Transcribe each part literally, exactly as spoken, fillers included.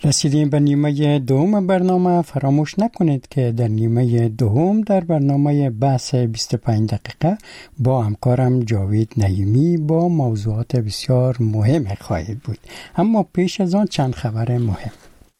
رسیدیم به نیمه دوم برنامه. فراموش نکنید که در نیمه دوم در برنامه بحث بیست و پنج دقیقه با همکارم جاوید نعیمی با موضوعات بسیار مهم خواهید بود. اما پیش از آن چند خبر مهم.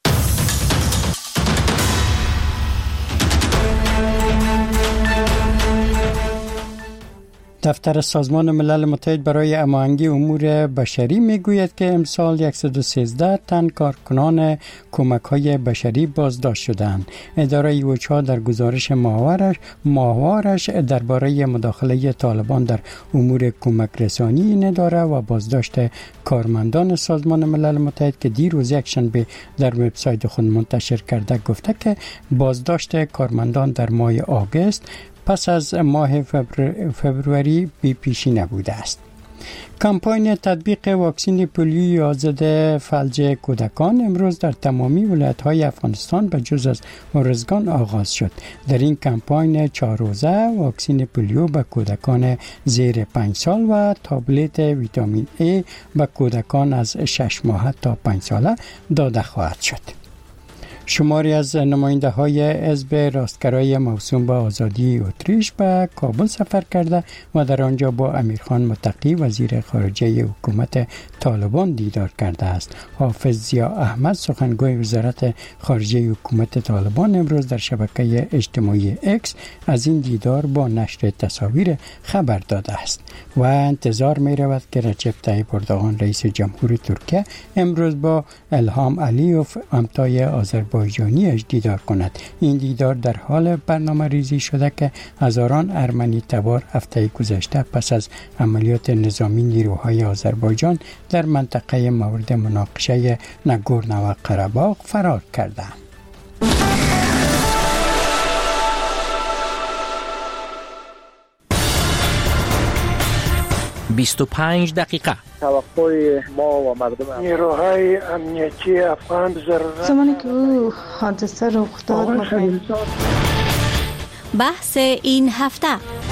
دفتر سازمان ملل متحد برای هماهنگی امور بشری میگوید که امسال صد و سیزده تن کارکنان کمک‌های بشری بازداشت شدند. اداره یوچا در گزارش ماهوارش ماهوارش درباره مداخله طالبان در امور کمک رسانی این اداره و بازداشت کارمندان سازمان ملل متحد که دیروز یکشنبه در وبسایت خود منتشر کرده گفته که بازداشت کارمندان در ماه آگوست پس از ماه فبروری بی پیشی نبوده است. کمپاین تطبیق واکسن پولیو ضد فلج کودکان امروز در تمامی ولایت‌های افغانستان به جز از ارزگان آغاز شد. در این کمپاین چهار روزه واکسن پولیو به کودکان زیر پنج سال و تابلت ویتامین A به کودکان از شش ماه تا پنج ساله داده خواهد شد. شماری از نماینده های حزب راستگرای موسوم به آزادی اتریش به کابل سفر کرده و در آنجا با امیرخان متقی وزیر خارجه حکومت طالبان دیدار کرده است. حافظ ضیا احمد سخنگوی وزارت خارجه حکومت طالبان امروز در شبکه اجتماعی اکس از این دیدار با نشر تصاویر خبر داده است و انتظار می رود که رجب طیب اردوغان رئیس جمهور ترکیه امروز با الهام علیوف همتای آذربایجانی آذربایجانی دیدار کند. این دیدار در حال برنامه ریزی شده که هزاران ارمنی تبار هفته گذشته پس از عملیات نظامی نیروهای آذربایجان در منطقه مورد مناقشه نگورنو قره‌باغ فرار کردند. بیست و پنج دقیقه توقع ما و مردم نیروهای امنیتی افغان ضرورت زمانی که او حادثه رخ داد بحث این هفته.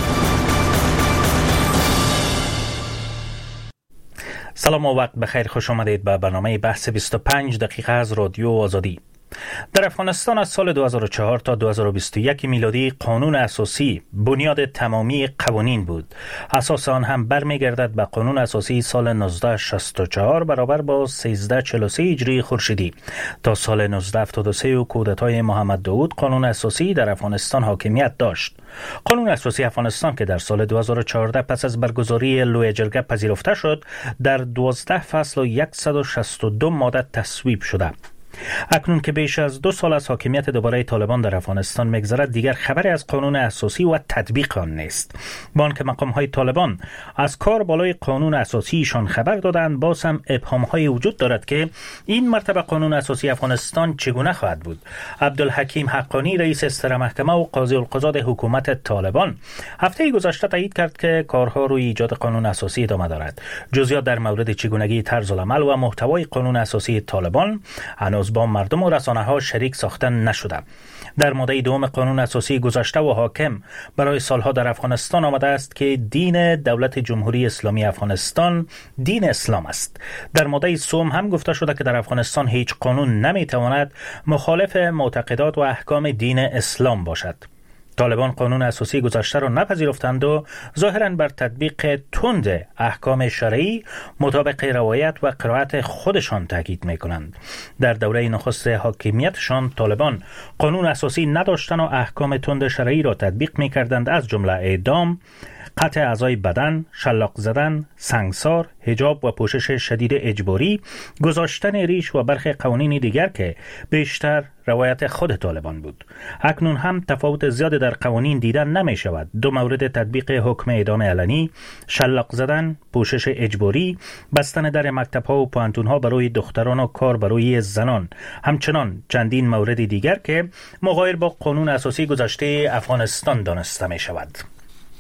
سلام و وقت بخیر، خوش آمدید به برنامه بحث بیست و پنج دقیقه از رادیو آزادی. در افغانستان از سال دو هزار و چهار تا دو هزار و بیست و یک میلادی قانون اساسی بنیاد تمامی قوانین بود. اساس آن هم برمیگردد به قانون اساسی سال نوزده شصت و چهار برابر با سیزده چهل و سه هجری خورشیدی. تا سال نوزده هفتاد و سه و کودتای محمد داود قانون اساسی در افغانستان حاکمیت داشت. قانون اساسی افغانستان که در سال دو هزار و چهارده پس از برگزاری لوی جرگه پذیرفته شد، در دوازده فصل و صد و شصت و دو ماده تصویب شده. اکنون که بیش از دو سال از حاکمیت دوباره طالبان در افغانستان می‌گذرد، دیگر خبری از قانون اساسی و تطبیق آن نیست. با آنکه مقام‌های طالبان از کار بالای قانون اساسیشان خبر دادند، باز هم ابهام‌های وجود دارد که این مرتبه قانون اساسی افغانستان چگونه خواهد بود. عبدالحکیم حقانی رئیس استر محکمه و قاضی القضات حکومت طالبان هفته گذشته تایید کرد که کارها روی ایجاد قانون اساسی ادامه دارد. جزئیات در مورد چگونگی طرز العمل و محتوای قانون اساسی طالبان هنوز با مردم و رسانه‌ها شریک ساختن نشده. در ماده دوم قانون اساسی گذشته و حاکم برای سالها در افغانستان آمده است که دین دولت جمهوری اسلامی افغانستان دین اسلام است. در ماده سوم هم گفته شده که در افغانستان هیچ قانون نمیتواند مخالف معتقدات و احکام دین اسلام باشد. طالبان قانون اساسی گذشته را نپذیرفتند و ظاهراً بر تطبیق تند احکام شرعی مطابق روایت و قرائت خودشان تاکید می‌کنند. در دوره نخست حاکمیتشان طالبان قانون اساسی نداشتند و احکام تند شرعی را تطبیق می‌کردند، از جمله اعدام، قطع اعضای بدن، شلاق زدن، سنگسار، حجاب و پوشش شدید اجباری، گذاشتن ریش و برخی قوانین دیگر که بیشتر روایت خود طالبان بود. اکنون هم تفاوت زیاد در قوانین دیدن نمی شود. دو مورد تطبیق حکم اعدام علنی، شلاق زدن، پوشش اجباری، بستن در مکتب‌ها و پوهنتون‌ها برای دختران و کار برای زنان، همچنان چندین مورد دیگر که مغایر با قانون اساسی گذشته افغانستان دانسته می شود.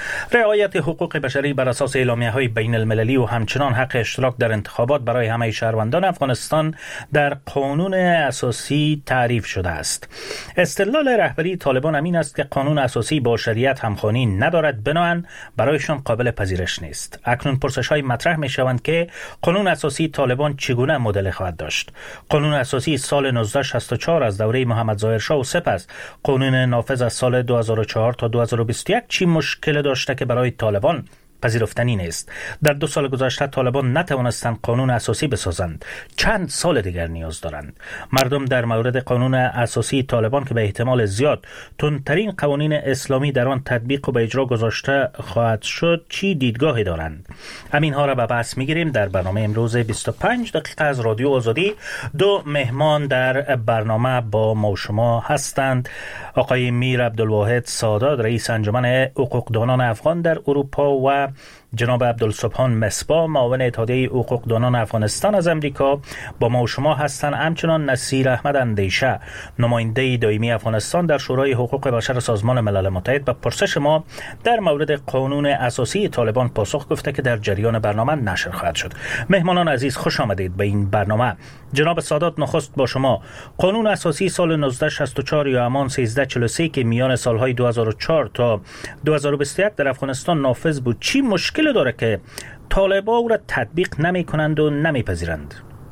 رعایت حقوق بشری بر اساس اعلامیه‌های بین المللی و همچنان حق اشتراک در انتخابات برای همه شهروندان افغانستان در قانون اساسی تعریف شده است. استدلال رهبری طالبان امین است که قانون اساسی با شریعت همخوانی ندارد، بنابراین برایشان قابل پذیرش نیست. اکنون پرسش‌های مطرح می‌شوند که قانون اساسی طالبان چگونه مدل خواهد داشت. قانون اساسی سال نوزده شصت و چهار از دوره محمد ظاهر شاه و سپس قانون نافذ از سال دو هزار و چهار تا دو هزار و بیست و یک چی مشکل داشته که برای طالبان پذیرفتنی نیست؟ در دو سال گذشته طالبان نتوانستند قانون اساسی بسازند. چند سال دیگر نیاز دارند. مردم در مورد قانون اساسی طالبان که به احتمال زیاد تندترین قوانین اسلامی در آن تطبیق و به اجرا گذاشته خواهد شد چی دیدگاهی دارند؟ همین ها را به بحث میگیریم در برنامه امروز بیست و پنج دقیقه از رادیو آزادی. دو مهمان در برنامه با ما و شما هستند. آقای میر عبدالواحد سادات، رئیس انجمن حقوقدانان افغان در اروپا، و جناب عبدالسبحان مصباح، معاون اتحادیه حقوقدانان افغانستان از امریکا با ما و شما هستند. همچنان نصیر احمد اندیشه، نماینده دائمی افغانستان در شورای حقوق بشر سازمان ملل متحد، به پرسش ما در مورد قانون اساسی طالبان پاسخ گفته که در جریان برنامه نشر خواهد شد. مهمانان عزیز، خوش آمدید به این برنامه. جناب سادات، نخست با شما. قانون اساسی سال نوزده شصت و چهار یا همان سیزده چهل و سه که میان سالهای دو هزار و چهار تا دو هزار و بیست و یک در افغانستان نافذ بود، چی مشکل داره که طالبان او را تطبیق نمی کنند و نمی پذیرند؟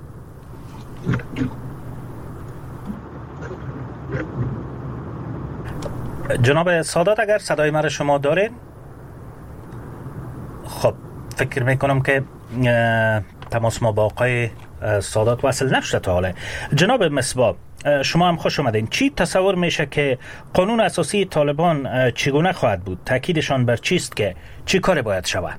جناب سادات، اگر صدای مرا شما دارید؟ خب فکر می کنم که تماس ما با آقای سادات وصل نشده تا حالا. جناب مصباح، شما هم خوش آمدین. چی تصور میشه که قانون اساسی طالبان چگونه خواهد بود؟ تاکیدشان بر چیست که چی کار باید شود؟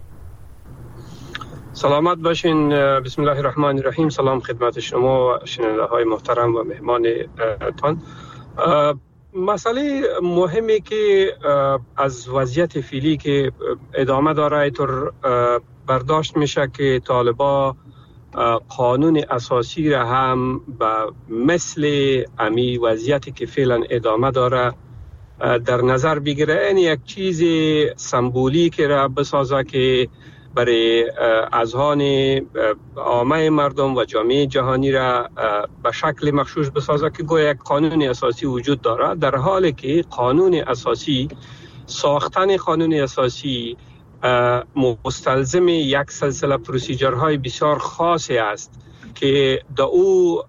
سلامت باشین. بسم الله الرحمن الرحیم. سلام خدمت شما شنونده های محترم و مهمان تان. مسئله مهمی که از وضعیت فعلی که ادامه داره اینطور برداشت میشه که طالبان قانون اساسی را هم به مثل امی وضعیتی که فعلا ادامه داره در نظر بگیره. این یک چیز سمبولیک را بسازه که برای اذهان عامه مردم و جامعه جهانی را به شکل مغشوش بسازه که گویا یک قانون اساسی وجود داره، در حالی که قانون اساسی، ساختن قانون اساسی مستلزم یک سلسله پروسیجرهای بسیار خاصی است که در او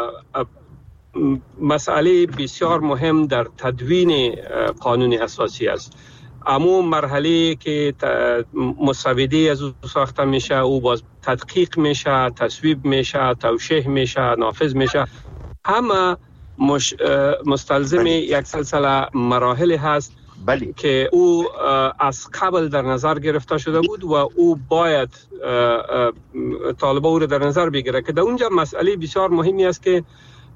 مسئله بسیار مهم در تدوین قانون اساسی است. اما مرحله که مسوده از او ساخته میشه، او باز تدقیق میشه، تصویب میشه، توشیح میشه، نافذ میشه، همه مش مستلزم یک سلسله مراحل هست بله. که او از قبل در نظر گرفته شده بود و او باید طالبان او را در نظر بگیره که در اونجا مسئله بسیار مهمی است که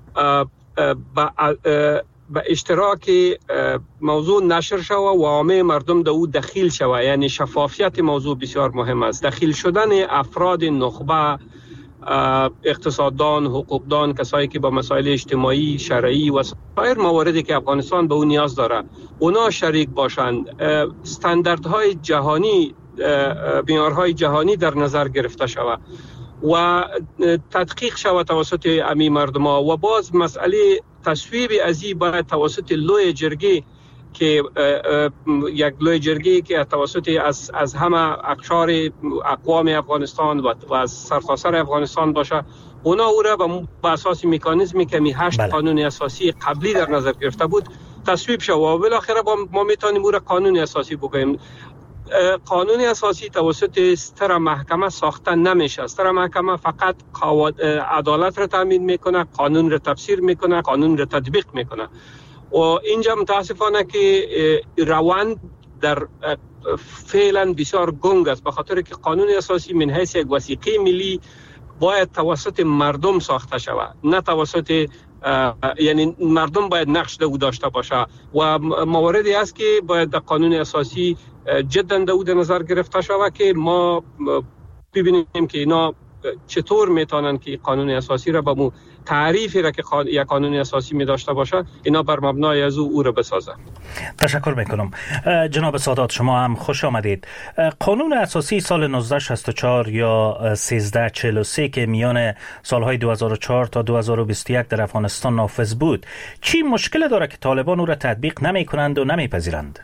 به اشتراک موضوع نشر شوه و عامه مردم در او دخیل شوه. یعنی شفافیت موضوع بسیار مهم است. دخیل شدن افراد نخبه، اقتصاددان، حقوقدان، کسایی که با مسائل اجتماعی، شرعی و سایر مواردی که افغانستان به اون نیاز داره، اونا شریک باشند. استانداردهای جهانی، معیارهای جهانی در نظر گرفته شود و تدقیق شود توسط امی مردم ها. و باز مسئله تصویب ازی باید توسط لوی جرگه که یک لوی جرگه که توسط از از همه اقشار اقوام افغانستان و از سرتاسر افغانستان باشه، اونا او را به اساس مکانیزمی که می هشت بله. قانون اساسی قبلی در نظر گرفته بود تصویب شود و بالاخره ما میتونیم او را قانون اساسی بگوییم. قانون اساسی توسط ستر محکمه ساخته نمیشه. ستر محکمه فقط عدالت را تامین میکنه، قانون را تفسیر میکنه، قانون را تطبیق میکنه. و اینجا متاسفانه که روند در فعلا بسیار گنگ است، به خاطر که قانون اساسی من حیث یک وثیقه ملی باید توسط مردم ساخته شود، نه توسط یعنی مردم باید نقش در او داشته باشه و مواردی است که باید در قانون اساسی جدا در او در نظر گرفته شود که ما ببینیم که اینا چطور میتونن که قانون اساسی را به مو تعریفی را که یک قانون اساسی می داشته باشه اینا بر مبنای از او او را بسازه. تشکر میکنم. جناب سادات شما هم خوش آمدید. قانون اساسی سال نوزده شصت و چهار یا سیزده چهل و سه که میان سالهای دو هزار و چهار تا دو هزار و بیست و یک در افغانستان نافذ بود، چی مشکل داره که طالبان او را تطبیق نمی کنند و نمی پذیرند؟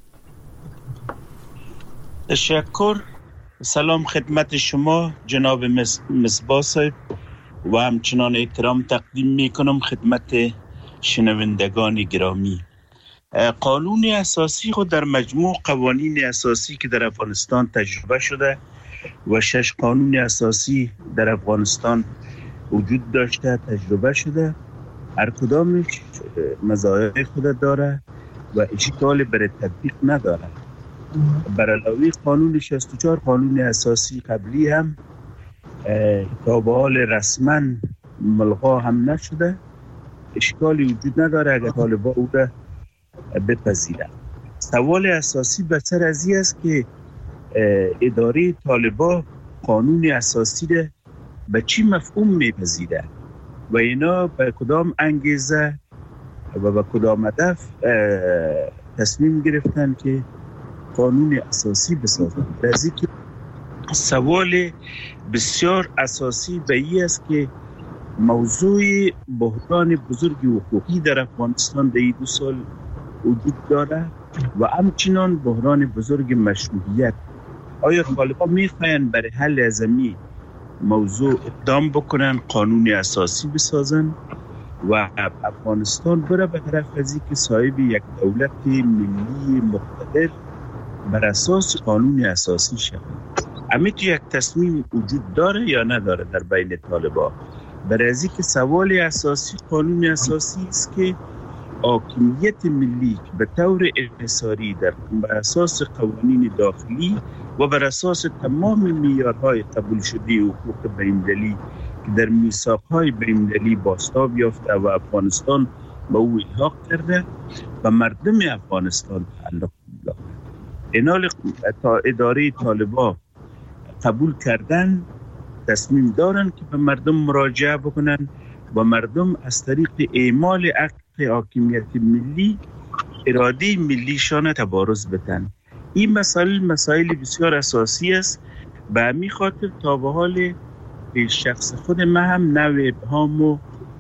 تشکر. سلام خدمت شما جناب مصباح صاحب و همچنان احترام تقدیم می کنم خدمت شنوندگان گرامی. قانون اساسی خود در مجموع قوانین اساسی که در افغانستان تجربه شده و شش قانون اساسی در افغانستان وجود داشته تجربه شده، هر کدامش مزایای خود داره و اشکال برای تطبیق نداره. بر علاوه قانون شصت و چهار قانون اساسی قبلی هم تا به حال رسما ملغا هم نشده، اشکالی وجود نداره اگر طالبان او را بپذیرند. سوال اساسی به سر از این است که اداره طالبان قانون اساسی را به چی مفهوم میپذیره و اینا به کدام انگیزه و به کدام هدف تصمیم گرفتن که قانون اساسی بسازن. از اینکه سوال بسیار اساسی به این است که موضوع بحران بزرگ حقوقی در افغانستان در این دو سال وجود داره و همچنان بحران بزرگ مشروعیت. آیا طالبان میخواین برای حل از این موضوع اقدام بکنن، قانون اساسی بسازن و افغانستان بره به طرف از اینکه صاحب یک دولت ملی مقتدر بر اساس قانون اساسی شود؟ امیت یک تصمیم وجود داره یا نداره در بین طالبان؟ برای از اینکه سوال اساسی قانون اساسی است که حاکمیت ملی که به طور انحصاری در بر اساس قوانین داخلی و بر اساس تمام معیارهای قبول شده حقوق بین‌المللی که در میثاق‌های بین‌المللی بازتاب یافته و افغانستان به او الحاق کرده و مردم افغانستان تعلق دارد. اینال تا اداره طالبان قبول کردن، تصمیم دارن که به مردم مراجعه بکنن و مردم از طریق اعمال حق حاکمیت ملی اراده ملیشان تبارز بدن. این مسائل مسائل بسیار اساسی است. به همین خاطر تا به حال به شخص خود من هم نوع ابهام و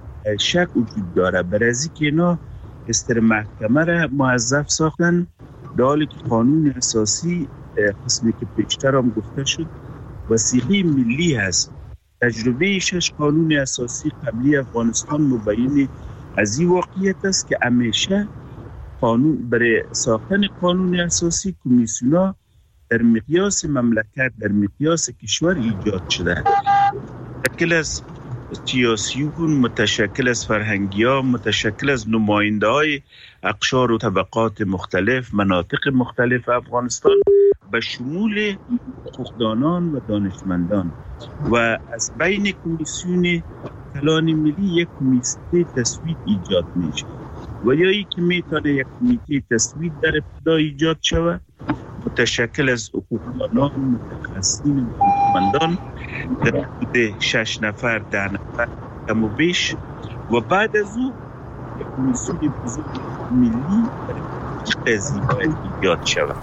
شک وجود داره. برای از اینکه اینا استر محکمه را موظف ساختن، در حالی که قانون اساسی قسمی که پیشتر هم گفته شد وثیقه ملی هست. تجربه شش قانون اساسی قبلی افغانستان مبین از این واقعیت است که همیشه قانون برای ساختن قانون اساسی کمیسیونا در مقیاس مملکت، در مقیاس کشور ایجاد شده، متشکل از سیاسیون، متشکل از فرهنگی ها، متشکل از نماینده های اقشار و طبقات مختلف، مناطق مختلف افغانستان به شمول حقوقدانان و دانشمندان و از بین کمیسیون کلان ملی یک کمیته تصویت ایجاد میشه و یا ای که میتونه یک کمیته تصویت در ابتدا ایجاد شود متشکل از حقوقدانان، متخصصین و دانشمندان در حدود شش نفر ده نفر کم و بیش و بعد از او یک کمیسیون بزرگ ملی در قضیه باید ایجاد شود.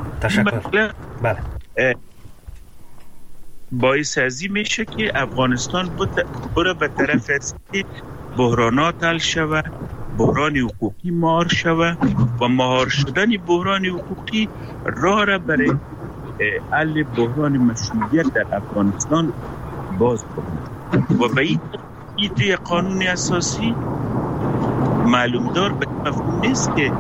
تشکر. بله. باعث ازی میشه که افغانستان بره به طرف از بحرانات حل شود، بحران حقوقی مهار شود و مهار شدن بحران حقوقی راه را برای حل بحران مشروعیت در افغانستان باز کنه و به این توی قانون اساسی معلوم دار به مفهوم نیست که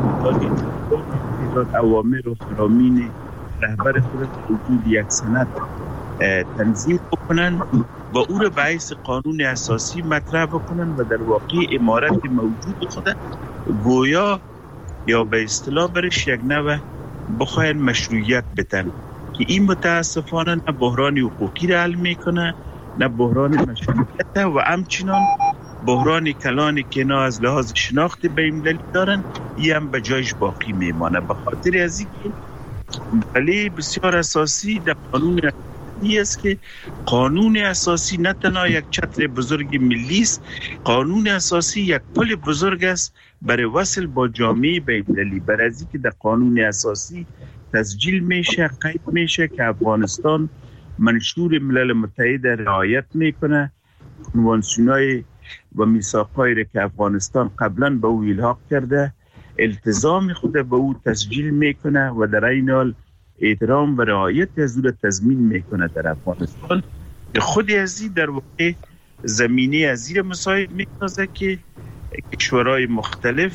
اوامر و فرامین رهبر خود وجود یک سند تنظیم بکنن و او را به حیث قانون اساسی مطرح بکنن و در واقع امارت موجود خود گویا یا به اصطلاح برش یک نوع بخواین مشروعیت بدن که این متاسفانه نه بحران حقوقی را حل میکنه نه بحران مشروعیت و همچنان بحران کلانی که اینا از لحاظ شناخت بین‌المللی دارن این هم به جایش باقی میمانه. به خاطر از اینکه ولی بسیار اساسی در قانون این است که قانون اساسی نه تنها یک چتر بزرگ ملی است، قانون اساسی یک پل بزرگ است برای وصل با جامعه بین‌المللی. برای از اینکه در قانون اساسی تسجیل میشه، قید میشه که افغانستان منشور ملل متحد رعایت میکنه، کنوانسیون‌های و میثاق‌هایی را که افغانستان قبلا به او الحاق کرده التزام خود به او تسجیل میکنه و در این حال احترام و رعایت از او را تضمین میکنه در افغانستان. خود از این در واقع زمینه از این مساعد میسازه که کشورهای مختلف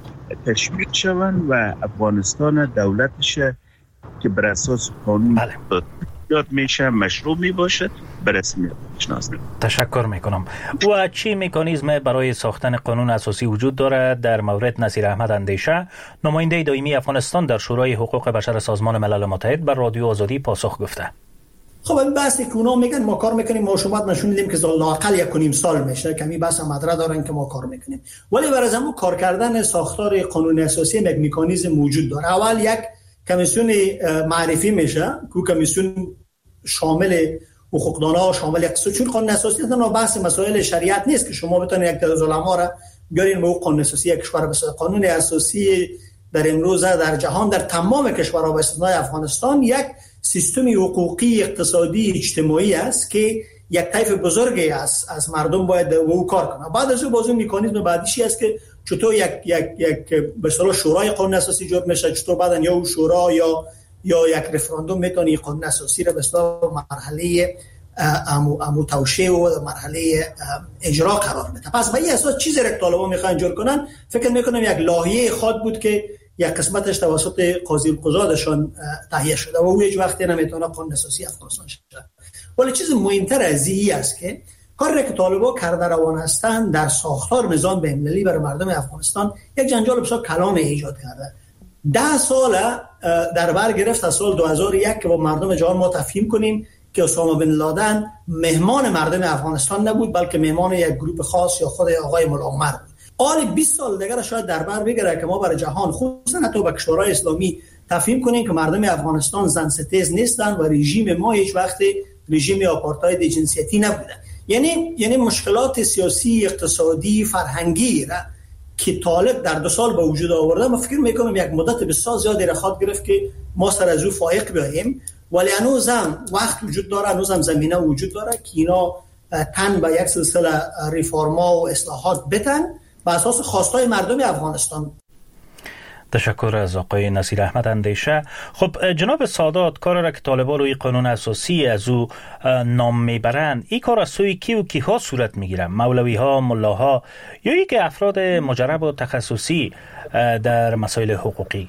تشویق شوند و افغانستان دولتش که بر اساس قانون داد میشه مشروع می باشد به رسمیت بشناسه. تشکر میکنم. و چی مکانیزم برای ساختن قانون اساسی وجود دارد؟ در مورد نصیر احمد اندیشه، نماینده دائمی افغانستان در شورای حقوق بشر سازمان ملل متحد، بر رادیو آزادی پاسخ گفته. خب این بحثی که اونا میگن ما کار میکنیم، ما شما نشون میدیم که لااقل یک و نیم سال میشه کمی بحث مدرک دارن که ما کار میکنیم، ولی برای از همون کار کردن ساختار قانون اساسی یک مکانیزم وجود داره. اول یک کمیسیون معرفی میشه که کمیسیون شامل حقوقدان‌ها، شامل اقتصاد، چون قانون اساسی تنها بحث مسائل شریعت نیست که شما بتونید یک تعداد علما را بیارین به قانون اساسی یک کشور بسازید. قانون اساسی در امروزه در جهان در تمام کشورها به استثنای افغانستان یک سیستم حقوقی، اقتصادی، اجتماعی است که یک طیف بزرگی است از مردم باید او کار کنه. بعد از اون بازم مکانیزم بعدیشی است که چطور یک یک یک به اصطلاح شورای قانون اساسی جوړ میشه، چطور بعداً یا شورا یا یا یک رفراندوم میتونی قانون اساسی را به اصطلاح مرحله امو امو توشیع و مرحله اجرا قرار بده. پس به این اساس چیزی را که طالبان میخوان جور کنن فکر میکنم یک لایحه خود بود که یک قسمتش توسط قاضی القضاتشان تهیه شده و او هیچ وقتی نمیتونه قانون اساسی افغانستان شده. ولی چیز مهمتر از این است که کاری که طالبان کرده روان هستند در ساختار نظام بین‌المللی برای مردم افغانستان یک جنجال بسیار کلان ایجاد کرده. ده سال در بر گرفت از سال دو هزار و یک که با مردم جهان ما تفهیم کنیم که اسامه بن لادن مهمان مردم افغانستان نبود بلکه مهمان یک گروه خاص یا خود آقای ملا عمر بود. حالا بیست سال دیگر شاید در بر بگیره که ما برای جهان خصوصا حتی به کشورهای اسلامی تفهیم کنیم که مردم افغانستان زن ستیز نیستند و رژیم ما هیچ وقت رژیم آپارتاید جنسیتی نبوده. یعنی یعنی مشکلات سیاسی، اقتصادی، فرهنگی را که طالب در دو سال به وجود آورده، من فکر میکنم یک مدت بسیار زیادی را خواهد گرفت که ما سر از او فائق بیاییم، ولی هنوزم وقت وجود داره، هنوزم زمینه وجود داره که اینا تن به یک سلسله ریفورما و اصلاحات بتن بر اساس خواستای مردم افغانستان. تشکر از آقای نصیر احمد اندیشه. خب جناب سادات، کار را که طالبان روی قانون اساسی از او نام میبرند، این کار از سوی کی و کیها صورت میگیره؟ مولوی ها، ملاها یا ای که افراد مجرب و تخصصی در مسائل حقوقی؟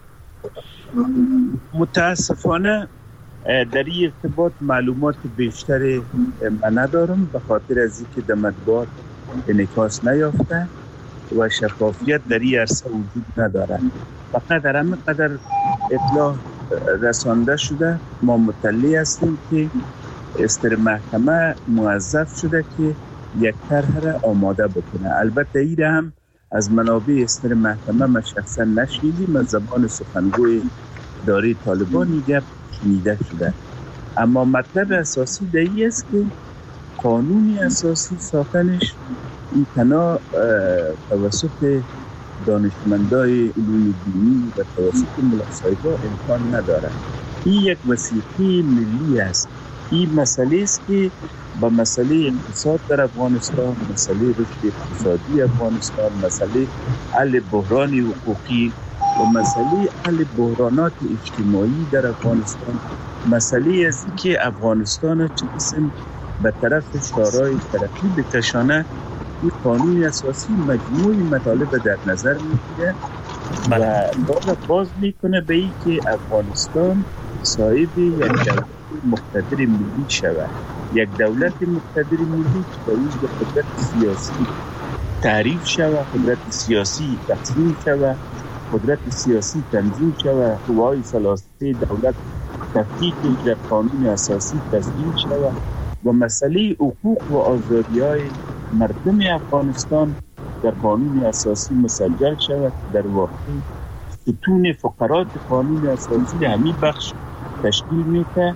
متاسفانه در این ارتباط معلومات بیشتری من ندارم به خاطر از اینکه در مطبوعات انعکاس نیافته و شفافیت در این عرصه وجود نداره. فقط در همین قدر اطلاع رسانده شده ما مطلع هستیم که استر محکمه موظف شده که یک طرح را آماده بکنه. البته این هم از منابع استر محکمه من شخصا نشنیدیم، از زبان سخنگوی اداره طالبان گپ شنیده شده. اما مطلب اساسی در این است که قانون اساسی ساختنش این تنها توسط دانشمندای علوم دینی و توسط ملاصاحبا امکان نداره. این یک وثیقه ملی است. این مسئله است که با مسئله اقتصاد در افغانستان، مسئله رشد اقتصادی افغانستان، مسئله حل بحران حقوقی و مسئله حل بحرانات اجتماعی در افغانستان، مسئله است که افغانستان چه قسم به طرف شورای ترقی بکشانه. این قانون اساسی مجموعی مطالب در نظر میگیره و باز میکنه به این که افغانستان صاحب یک دولت مقتدر ملی شود. یک دولت مقتدر ملی که باید به قدرت سیاسی تعریف شود، قدرت سیاسی تقسیم شود، قدرت سیاسی تنظیم شود، قوای ثلاثه دولت تفکیک در قانون اساسی تسجیل شود و مسئله حقوق و آزادی‌های مردم افغانستان در قانون اساسی مسجل شود. در واقع ستون فقرات قانون اساسی همین بخش تشکیل میده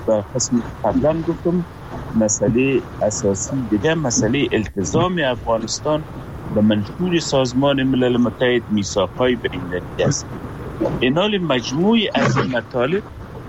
و قسم قبلا گفتم مسئله اساسی دیگه مسئله التزام افغانستان به منشور سازمان ملل متحد میثاق‌های بین‌المللی است. اینال مجموعی از این مطالب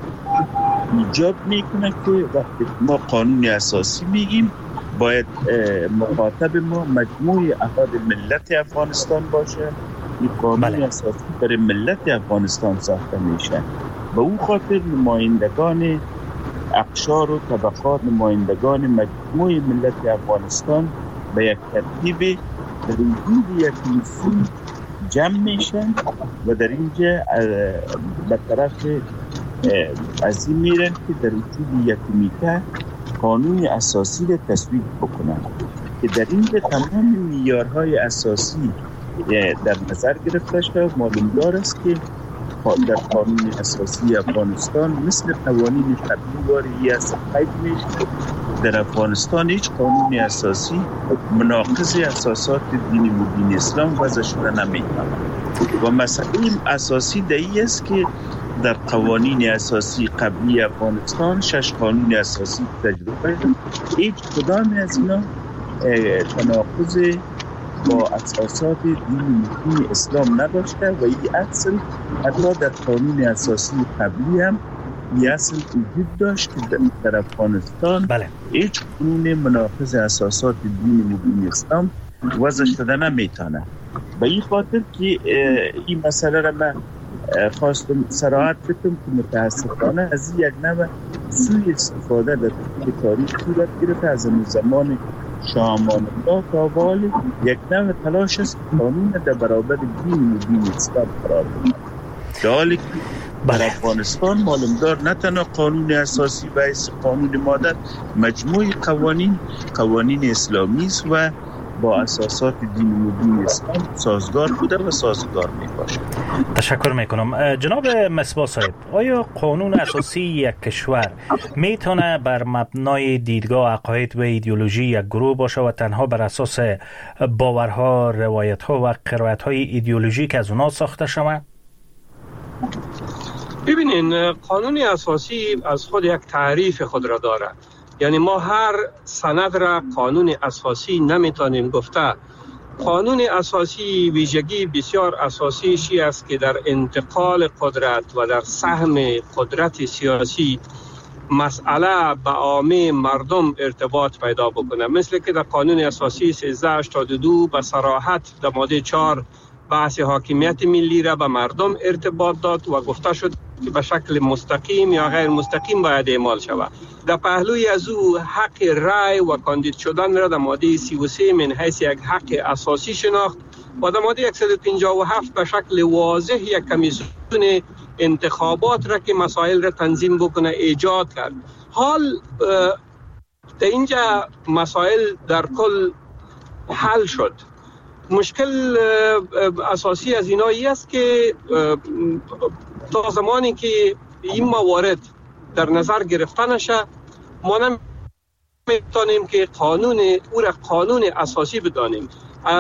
ایجاب میکنه که وقتی ما قانون اساسی میگیم باید مخاطب ما مجموعی افراد ملت افغانستان باشه. این قانون بله. اساسی برای ملت افغانستان ساخته میشه. به اون خاطر نمایندگان اقشار و طبقات، نمایندگان مجموعی ملت افغانستان به یک ترتیب در وجود یک نسل جمع میشن و در اینجا به طرف از این میرن که در وجود یک کمیته قانون اساسی را تصویب بکنن که در اینجا تمام معیارهای اساسی در نظر گرفته شده. معلوم دار است که در قانون اساسی افغانستان مثل قوانین قبلی واری است قید میشه. در افغانستان هیچ قانون اساسی مناقض اساسات دین مبین اسلام وضع شده نمیتونه و مسئله اساسی دایی است که در قوانین اساسی قبلی افغانستان شش قانون اساسی تجربه هیچ کدام از اینا تناقض با اساسات دین مبین اسلام نداشته و این اصل حتی در قانون اساسی قبلی هم این اصل وجود داشت که در افغانستان بله. هیچ قانون مناقض اساسات دین مبین اسلام وضع شده نمیتونه. به این خاطر که این مسئله را من خواستم صراحت بکنم که متاسفانه از یک نوع سوء استفاده در تاریخ صورت گرفته. از زمان شاه امان الله تا حال یک نوع تلاش است قانون در برابر دین مبین اسلام قرار بدهد. در حالی که در افغانستان معلوم دار نه تنها قانون اساسی و قانون مادر مجموعی قوانین قوانین اسلامی است و با اساسات دین مبین اسلام سازگار بوده و سازگار می باشد. تشکر میکنم. جناب مصباح صاحب، آیا قانون اساسی یک کشور میتونه بر مبنای دیدگاه عقاید و ایدئولوژی یک گروه باشه و تنها بر اساس باورها، روایتها و قرائت‌های ایدئولوژیک از اونا ساخته شود؟ ببینین، قانون اساسی از خود یک تعریف خود را دارد. یعنی ما هر سند را قانون اساسی نمیتونیم گفته. قانون اساسی ویژگی بسیار اساسیشی است که در انتقال قدرت و در سهم قدرت سیاسی مسئله به عامه مردم ارتباط پیدا بکنه. مثل که در قانون اساسی سیزده هشتاد و دو به صراحت در ماده چهار بحث حاکمیت ملی را به مردم ارتباط داد و گفته شد که به شکل مستقیم یا غیر مستقیم باید اعمال شود. در پهلوی از او حق رای و کاندید شدن را در ماده سی و سه من حیث یک حق اساسی شناخت و در ماده صد و پنجاه و هفت به شکل واضح یک کمیسیون انتخابات را که مسائل را تنظیم بکنه ایجاد کرد. حال در اینجا مسائل در کل حل شد. مشکل اساسی از اینایی است که تا زمانی که این موارد در نظر گرفته نشه ما نمیتونیم که قانون او را قانون اساسی بدانیم.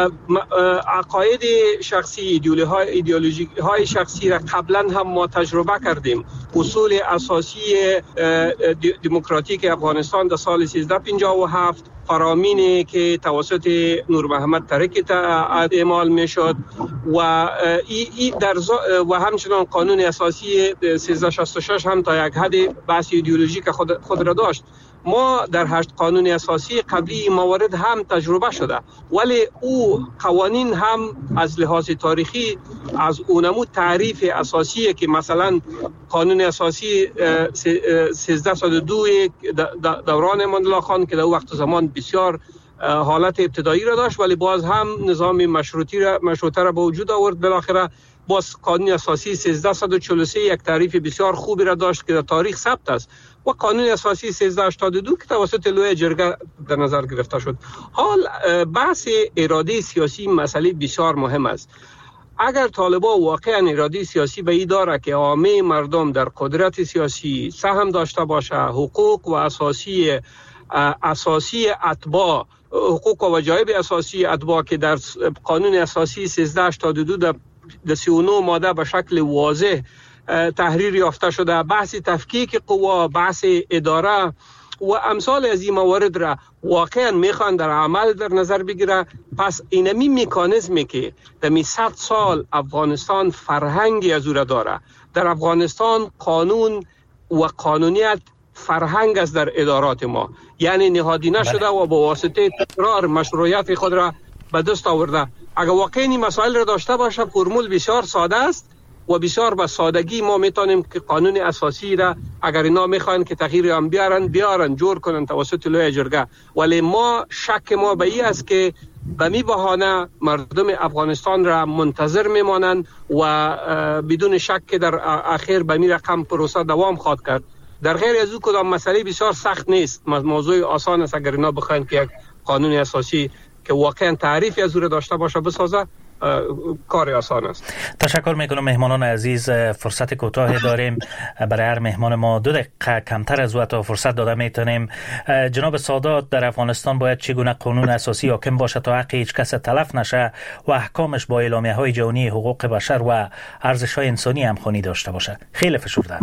عقاید شخصی، ایدئولوژی های شخصی را قبلا هم ما تجربه کردیم. اصول اساسی دموکراتیک افغانستان در سال سیزده پنجاه و هفت فرامینی که توسط نور محمد ترکی اعمال می شد و ای ای در و همچنان قانون اساسی سیزده شصت و شش هم تا یک حد بحث ایدئولوژیک خود, خود را داشت. ما در هشت قانون اساسی قبلی موارد هم تجربه شده، ولی او قوانین هم از لحاظ تاریخی از اونمو تعریف اساسیه که مثلا قانون اساسی سیزده صد و دو دوران امان الله خان که در وقت زمان بسیار حالت ابتدایی را داشت ولی باز هم نظام مشروطی را مشروطه را به وجود آورد. بالاخره باز قانون اساسی سیزده صد و چهل و سه یک تعریف بسیار خوبی را داشت که در تاریخ ثبت است و قانون اساسی سیزده هشتاد و دو که توسط لوی جرگه در نظر گرفته شد. حال بحث اراده سیاسی مسئله بسیار مهم است. اگر طالبان واقعا اراده سیاسی به این داره که عامه مردم در قدرت سیاسی سهم داشته باشه، حقوق و اساسی اساسی اتباع، حقوق و وجایب اساسی اتباع که در قانون اساسی سیزده هشتاد و دو در سی و نه ماده به شکل واضح تحریر یافته شده، بحث تفکیک قوا، بحث اداره و امثال از این موارد را واقعا میخوان در عمل در نظر بگیره. پس اینمی مکانیزمی که در می صد سال افغانستان فرهنگی از او را داره، در افغانستان قانون و قانونیت فرهنگ است در ادارات ما، یعنی نهادینه شده و با واسطه تکرار مشروعیت خود را به دست آورده. اگر واقعا این مسائل را داشته باشه، فرمول بسیار ساده است و بسیار با سادگی ما میتونیم که قانون اساسی را اگر اینا میخوان که تغییر هم بیارن بیارن جور کنن توسط لوی جرگه. ولی ما شک ما به این است که به می بهانه مردم افغانستان را منتظر میمانند و بدون شک که در اخیر به می رقم پروسه دوام خواهد کرد. در غیر از او کدام مسئله بسیار سخت نیست، موضوع آسان است اگر اینا بخواین که یک قانون اساسی که واقعا تعریفی از او را داشته باشه بسازه، کار آسان است. تشکر میکنم مهمانان عزیز. فرصت کوتاه داریم، برای هر مهمان ما دو دقیقه کمتر از وقت فرصت داده میتونیم. جناب سادات، در افغانستان باید چگونه قانون اساسی حاکم باشه تا حق هیچ کس تلف نشه و احکامش با اعلامیه های جهانی حقوق بشر و ارزش های انسانی همخوانی داشته باشه؟ خیلی فشرده.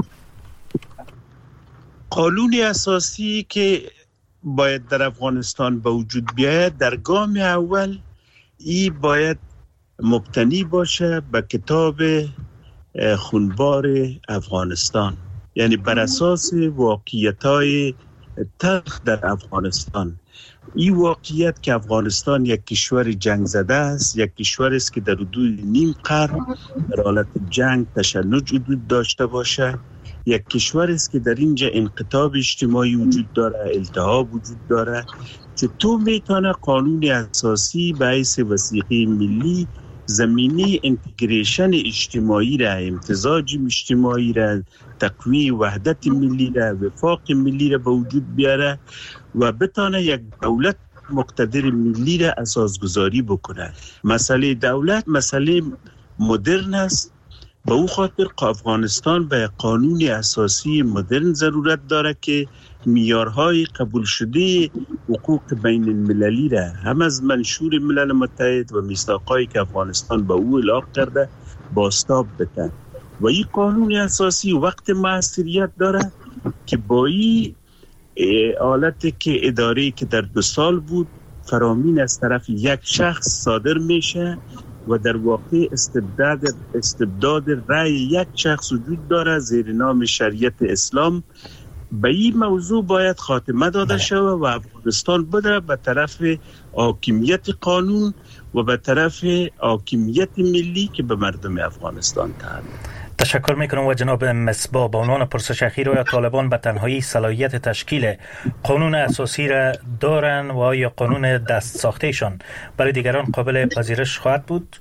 قانون اساسی که باید در افغانستان به وجود بیاید، در گام اول ای باید مبتنی باشه به کتاب خونبار افغانستان، یعنی بر اساس واقعیت‌های تلخ در افغانستان. این واقعیت که افغانستان یک کشور جنگ زده است، یک کشور است که در حدود نیم قرن در حالت جنگ تشنج وجود داشته باشه، یک کشور است که در اینجا انقطاع اجتماعی وجود داره، التهاب وجود داره. چطور میتونه قانون اساسی به حیث وثیقه ملی زمینه انتگریشن اجتماعی را، امتزاج اجتماعی را، تقویه وحدت ملی را، وفاق ملی را به وجود بیاره و بتانه یک دولت مقتدر ملی را اساسگذاری بکنه؟ مسئله دولت مسئله مدرن است. به او خاطر افغانستان به قانون اساسی مدرن ضرورت داره که معیارهای قبول شده حقوق بین المللی را هم از منشور ملل متحد و میثاقایی که افغانستان به او اعلام کرده بازتاب بده. و این قانون اساسی وقت موثریت داره که با این حالتی که اداره که در دو سال بود فرامین از طرف یک شخص صادر میشه و در واقع استبداد استبداد رأی یک شخص وجود داره زیر نام شریعت اسلام. به این موضوع باید خاتمه داده شود و افغانستان بده به طرف حاکمیت قانون و به طرف حاکمیت ملی که به مردم افغانستان تعلق. تشکر میکنم. و جناب مصباح، به عنوان پرسش اخیر، آیا طالبان به تنهایی صلاحیت تشکیل قانون اساسی را دارن و آیا قانون دست ساختهشان برای دیگران قابل پذیرش خواهد بود؟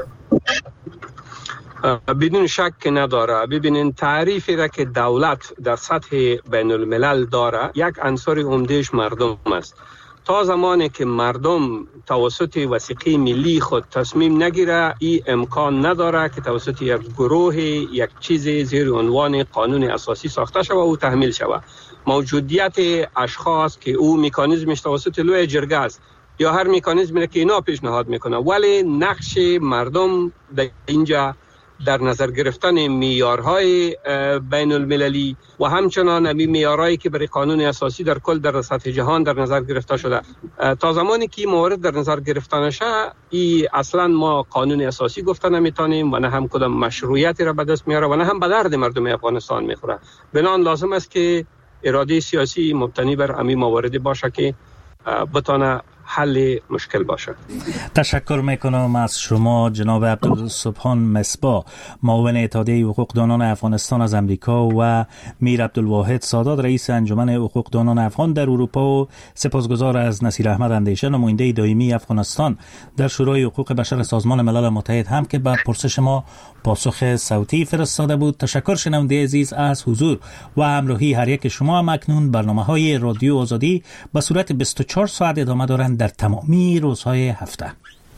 بدون شک نداره. ببینین تعریفی را که دولت در سطح بین الملل داره، یک عنصر عمدهش مردم است. تا زمانی که مردم توسط وثیقه ملی خود تصمیم نگیره، این امکان نداره که توسط یک گروه یک چیز زیر عنوان قانون اساسی ساخته شود و او تحمیل شود. موجودیت اشخاص که او مکانیزمش توسط لوی جرگه است یا هر مکانیزمی که اینا پیشنهاد میکنه، ولی نقش مردم در اینجا در نظر گرفتن معیارهای بین المللی و همچنان همین معیارهایی که برای قانون اساسی در کل در سطح جهان در نظر گرفته شده، تا زمانی که این موارد در نظر گرفته نشه، این اصلا ما قانون اساسی گفته نمیتونیم و نه هم کدام مشروعیتی را به دست میاره و نه هم به درد مردم افغانستان میخوره. بنابراین لازم است که اراده سیاسی مبتنی بر همین موارد باشه که بتونه حل مشکل باشه. تشکر میکنم از شما جناب عبدالسبحان مصباح، معاون اتحادیه حقوقدانان افغانستان از امریکا، و میر عبدالواحد سادات، رئیس انجمن حقوقدانان افغان در اروپا، و سپاسگزار از نصیر احمد اندیشه، نماینده دائمی افغانستان در شورای حقوق بشر سازمان ملل متحد، هم که به پرسش ما پاسخ صوتی فرستاده بود. تشکر شنونده عزیز از حضور و همراهی هر یک شما. هم اکنون برنامه‌های رادیو آزادی به صورت بیست و چهار ساعت ادامه دارند در تمامی روزهای هفته.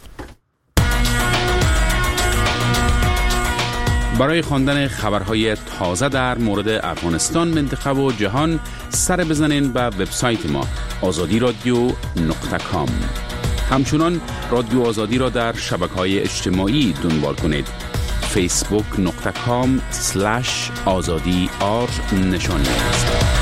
برای خواندن خبرهای تازه در مورد افغانستان، منطقه و جهان سر بزنین به وبسایت ما آزادی رادیو نقطه کام. همچنان رادیو آزادی را در شبکه‌های اجتماعی دنبال کنید: فیسبوک نقطه کام سلش آزادی آر نشانی است.